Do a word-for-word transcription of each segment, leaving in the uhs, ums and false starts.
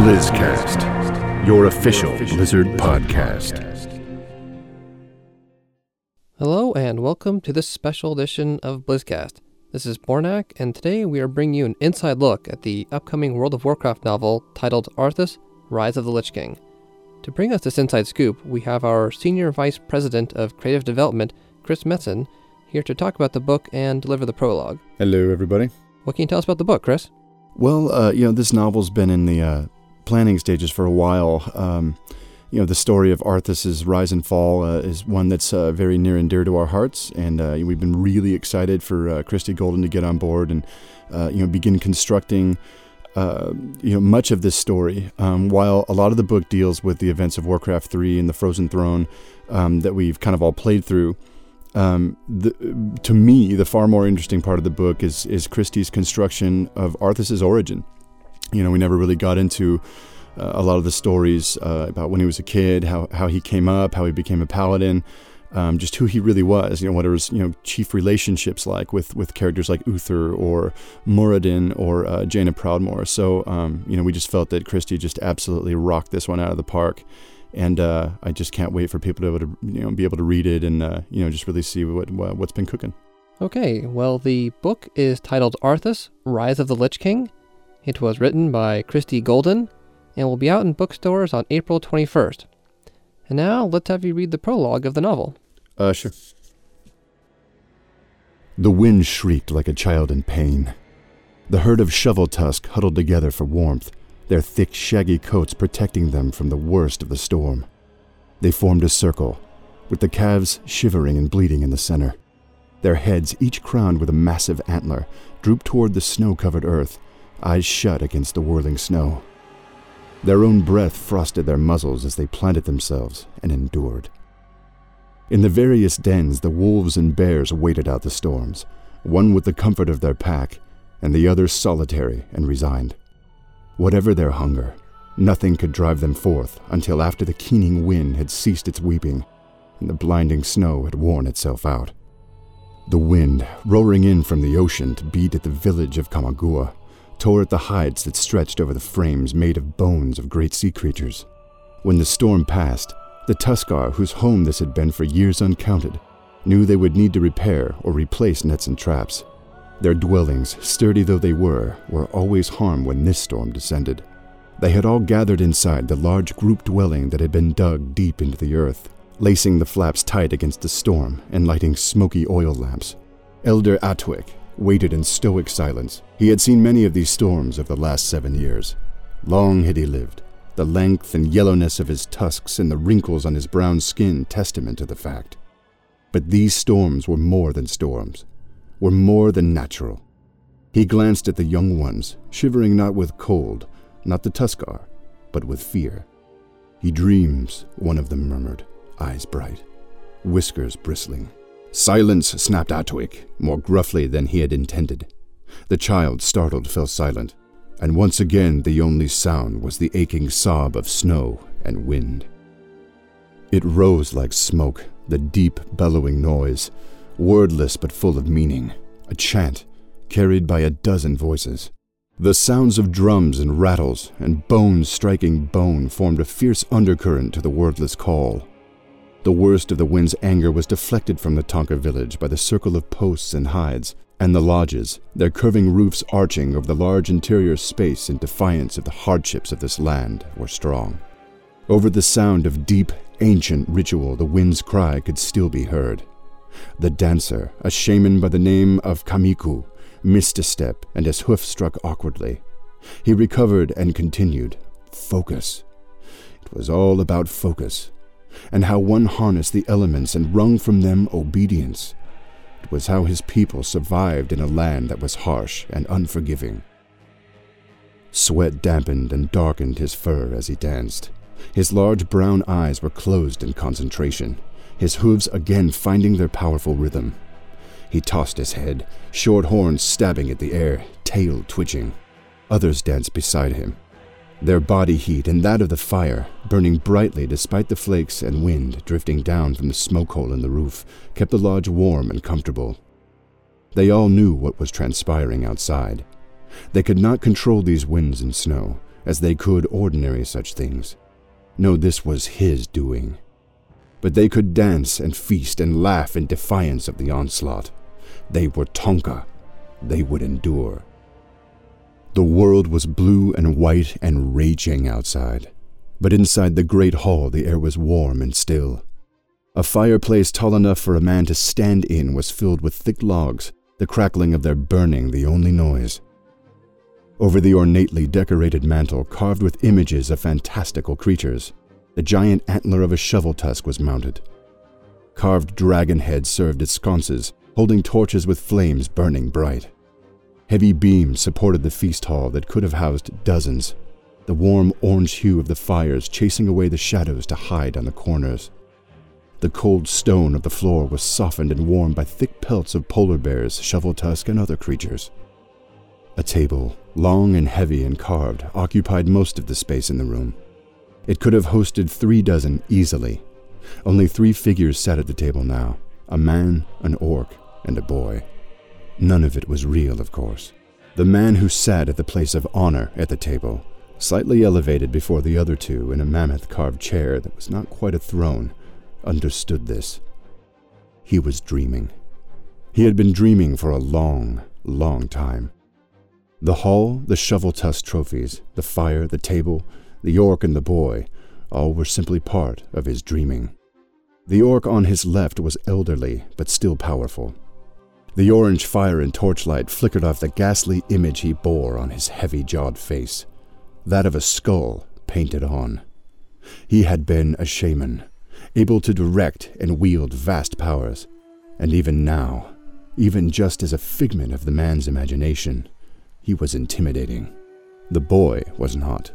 Blizzcast, your official Blizzard podcast. Hello and welcome to this special edition of Blizzcast. This is Bornak, and today we are bringing you an inside look at the upcoming World of Warcraft novel titled Arthas, Rise of the Lich King. To bring us this inside scoop, we have our Senior Vice President of Creative Development, Chris Metzen, here to talk about the book and deliver the prologue. Hello, everybody. What can you tell us about the book, Chris? Well, uh, you know, this novel's been in the uh, planning stages for a while. Um, you know, the story of Arthas' rise and fall uh, is one that's uh, very near and dear to our hearts, and uh, we've been really excited for uh, Christy Golden to get on board and, uh, you know, begin constructing, uh, you know, much of this story. Um, while a lot of the book deals with the events of Warcraft three and the Frozen Throne um, that we've kind of all played through, Um, the, to me, the far more interesting part of the book is is Christie's construction of Arthas' origin. You know, we never really got into uh, a lot of the stories uh, about when he was a kid, how how he came up, how he became a paladin, um, just who he really was. You know, what are his you know chief relationships like with with characters like Uther or Muradin or uh, Jaina Proudmoore. So, um, you know, we just felt that Christie just absolutely rocked this one out of the park. And uh, I just can't wait for people to be able to, you know, be able to read it and, uh, you know, just really see what, what's been cooking. Okay, well, the book is titled Arthas, Rise of the Lich King. It was written by Christy Golden and will be out in bookstores on April twenty-first. And now, let's have you read the prologue of the novel. Uh, sure. The wind shrieked like a child in pain. The herd of Shoveltusk huddled together for warmth, their thick, shaggy coats protecting them from the worst of the storm. They formed a circle, with the calves shivering and bleeding in the center. Their heads, each crowned with a massive antler, drooped toward the snow-covered earth, eyes shut against the whirling snow. Their own breath frosted their muzzles as they planted themselves and endured. In the various dens, the wolves and bears waited out the storms, one with the comfort of their pack, and the other solitary and resigned. Whatever their hunger, nothing could drive them forth until after the keening wind had ceased its weeping and the blinding snow had worn itself out. The wind, roaring in from the ocean to beat at the village of Kamagua, tore at the hides that stretched over the frames made of bones of great sea creatures. When the storm passed, the Tuskar, whose home this had been for years uncounted, knew they would need to repair or replace nets and traps. Their dwellings, sturdy though they were, were always harmed when this storm descended. They had all gathered inside the large group dwelling that had been dug deep into the earth, lacing the flaps tight against the storm and lighting smoky oil lamps. Elder Atwick waited in stoic silence. He had seen many of these storms of the last seven years. Long had he lived, the length and yellowness of his tusks and the wrinkles on his brown skin testament to the fact. But these storms were more than storms. were more than natural. He glanced at the young ones, shivering not with cold, not the Tuskar, but with fear. He dreams, one of them murmured, eyes bright, whiskers bristling. Silence, snapped Atwick, more gruffly than he had intended. The child, startled, fell silent, and once again the only sound was the aching sob of snow and wind. It rose like smoke, the deep, bellowing noise, wordless but full of meaning, a chant carried by a dozen voices. The sounds of drums and rattles and bones striking bone formed a fierce undercurrent to the wordless call. The worst of the wind's anger was deflected from the Tonka village by the circle of posts and hides, and the lodges, their curving roofs arching over the large interior space in defiance of the hardships of this land, were strong. Over the sound of deep, ancient ritual, the wind's cry could still be heard. The dancer, a shaman by the name of Kamiku, missed a step and his hoof struck awkwardly. He recovered and continued. Focus. It was all about focus, and how one harnessed the elements and wrung from them obedience. It was how his people survived in a land that was harsh and unforgiving. Sweat dampened and darkened his fur as he danced. His large brown eyes were closed in concentration, his hooves again finding their powerful rhythm. He tossed his head, short horns stabbing at the air, tail twitching. Others danced beside him, their body heat and that of the fire burning brightly despite the flakes and wind drifting down from the smoke hole in the roof, kept the lodge warm and comfortable. They all knew what was transpiring outside. They could not control these winds and snow, as they could ordinary such things. No, this was his doing. But they could dance and feast and laugh in defiance of the onslaught. They were Tonka. They would endure. The world was blue and white and raging outside, but inside the great hall the air was warm and still. A fireplace tall enough for a man to stand in was filled with thick logs, the crackling of their burning the only noise. Over the ornately decorated mantel, carved with images of fantastical creatures, the giant antler of a shovel tusk was mounted. Carved dragon heads served as sconces, holding torches with flames burning bright. Heavy beams supported the feast hall that could have housed dozens, the warm orange hue of the fires chasing away the shadows to hide on the corners. The cold stone of the floor was softened and warmed by thick pelts of polar bears, shovel tusk, and other creatures. A table, long and heavy and carved, occupied most of the space in the room. It could have hosted three dozen easily. Only three figures sat at the table now, a man, an orc, and a boy. None of it was real, of course. The man who sat at the place of honor at the table, slightly elevated before the other two in a mammoth-carved chair that was not quite a throne, understood this. He was dreaming. He had been dreaming for a long, long time. The hall, the shovel-tusk trophies, the fire, the table, the orc and the boy, all were simply part of his dreaming. The orc on his left was elderly, but still powerful. The orange fire and torchlight flickered off the ghastly image he bore on his heavy-jawed face, that of a skull painted on. He had been a shaman, able to direct and wield vast powers, and even now, even just as a figment of the man's imagination, he was intimidating. The boy was not.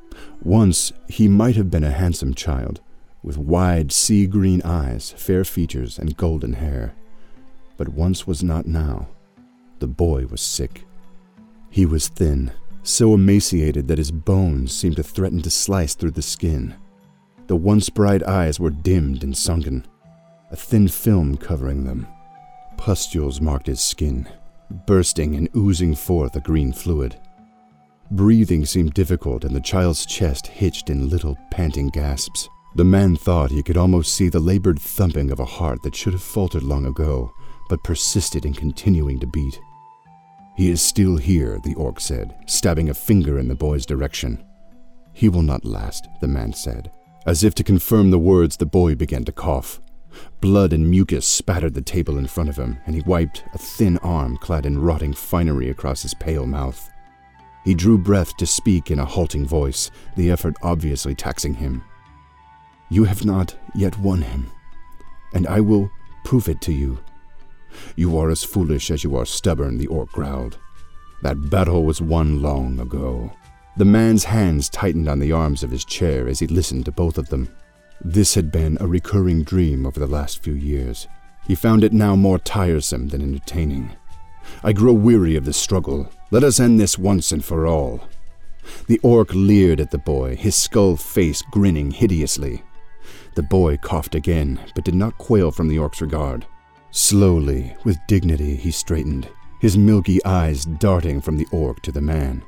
Once he might have been a handsome child, with wide sea-green eyes, fair features, and golden hair. But once was not now. The boy was sick. He was thin, so emaciated that his bones seemed to threaten to slice through the skin. The once bright eyes were dimmed and sunken, a thin film covering them. Pustules marked his skin, bursting and oozing forth a green fluid. Breathing seemed difficult, and the child's chest hitched in little, panting gasps. The man thought he could almost see the labored thumping of a heart that should have faltered long ago, but persisted in continuing to beat. "He is still here," the orc said, stabbing a finger in the boy's direction. "He will not last," the man said. As if to confirm the words, the boy began to cough. Blood and mucus spattered the table in front of him, and he wiped a thin arm clad in rotting finery across his pale mouth. He drew breath to speak in a halting voice, the effort obviously taxing him. "You have not yet won him, and I will prove it to you." "You are as foolish as you are stubborn," the orc growled. "That battle was won long ago." The man's hands tightened on the arms of his chair as he listened to both of them. This had been a recurring dream over the last few years. He found it now more tiresome than entertaining. "I grow weary of the struggle. Let us end this once and for all." The orc leered at the boy, his skull face grinning hideously. The boy coughed again, but did not quail from the orc's regard. Slowly, with dignity, he straightened, his milky eyes darting from the orc to the man.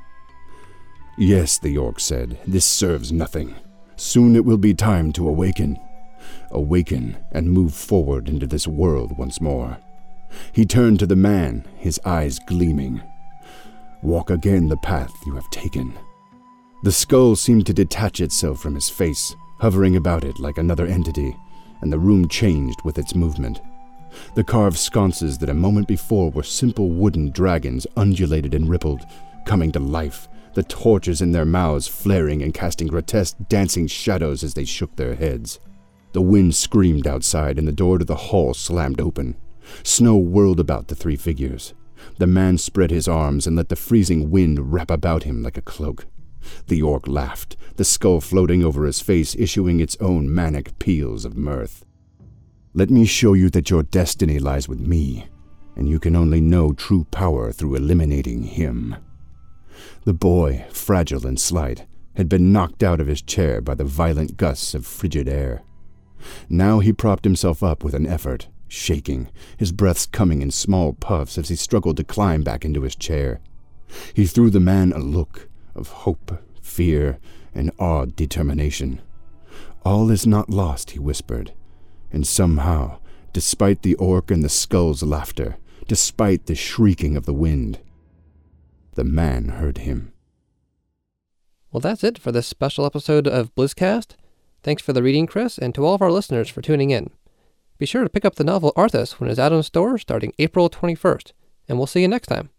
"Yes," the orc said, "this serves nothing. Soon it will be time to awaken. Awaken and move forward into this world once more." He turned to the man, his eyes gleaming. "Walk again the path you have taken." The skull seemed to detach itself from his face, hovering about it like another entity, and the room changed with its movement. The carved sconces that a moment before were simple wooden dragons undulated and rippled, coming to life, the torches in their mouths flaring and casting grotesque dancing shadows as they shook their heads. The wind screamed outside, and the door to the hall slammed open. Snow whirled about the three figures. The man spread his arms and let the freezing wind wrap about him like a cloak. The orc laughed, the skull floating over his face, issuing its own manic peals of mirth. "Let me show you that your destiny lies with me, and you can only know true power through eliminating him." The boy, fragile and slight, had been knocked out of his chair by the violent gusts of frigid air. Now he propped himself up with an effort, shaking, his breaths coming in small puffs as he struggled to climb back into his chair. He threw the man a look of hope, fear, and awed determination. All is not lost, he whispered, and somehow, despite the orc and the skull's laughter, despite the shrieking of the wind, the man heard him. Well, that's it for this special episode of Blizzcast. Thanks for the reading, Chris, and to all of our listeners for tuning in. Be sure to pick up the novel Arthas when it's out in stores starting April twenty-first, and we'll see you next time.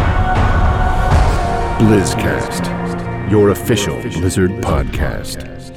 Blizzcast, your official Blizzard podcast.